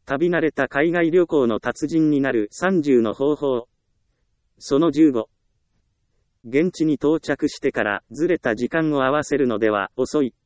旅慣れた海外旅行の達人になる30の方法。その15。現地に到着してからずれた時間を合わせるのでは遅い。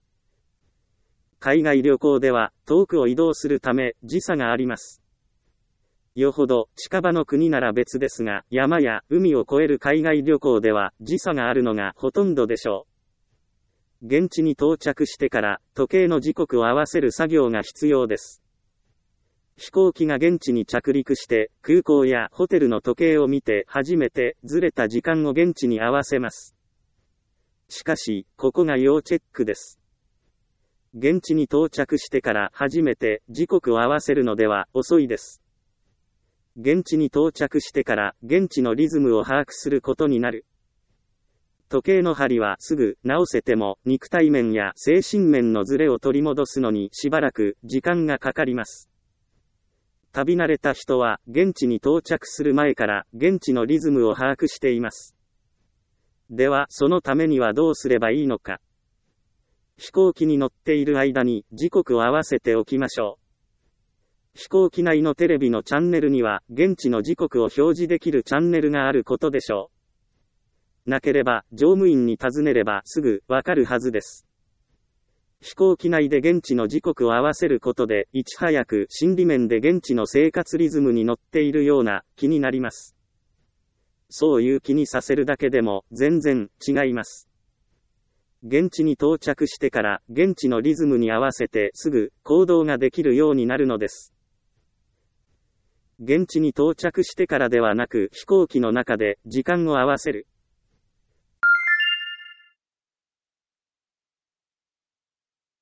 海外旅行では遠くを移動するため時差があります。よほど近場の国なら別ですが、山や海を越える海外旅行では時差があるのがほとんどでしょう。現地に到着してから時計の時刻を合わせる作業が必要です。飛行機が現地に着陸して空港やホテルの時計を見て初めてずれた時間を現地に合わせます。しかし、ここが要チェックです。現地に到着してから初めて時刻を合わせるのでは遅いです。現地に到着してから現地のリズムを把握することになる。時計の針はすぐ直せても肉体面や精神面のズレを取り戻すのにしばらく時間がかかります。旅慣れた人は現地に到着する前から現地のリズムを把握しています。ではそのためにはどうすればいいのか。飛行機に乗っている間に時刻を合わせておきましょう。飛行機内のテレビのチャンネルには現地の時刻を表示できるチャンネルがあることでしょう。なければ乗務員に尋ねればすぐわかるはずです。飛行機内で現地の時刻を合わせることでいち早く心理面で現地の生活リズムに乗っているような気になります。そういう気にさせるだけでも全然違います。現地に到着してから現地のリズムに合わせてすぐ行動ができるようになるのです。現地に到着してからではなく飛行機の中で時間を合わせる。